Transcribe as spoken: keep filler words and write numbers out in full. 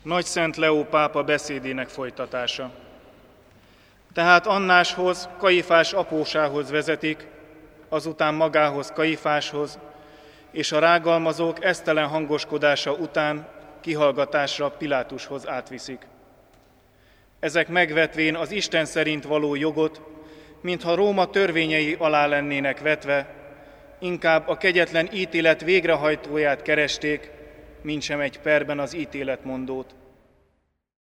Nagy Szent Leó pápa beszédének folytatása. Tehát Annáshoz, Kajifás apósához vezetik, azután magához, Kajifáshoz, és a rágalmazók esztelen hangoskodása után kihallgatásra Pilátushoz átviszik. Ezek megvetvén az Isten szerint való jogot, mintha Róma törvényei alá lennének vetve, inkább a kegyetlen ítélet végrehajtóját keresték, mintsem egy perben az ítéletmondót.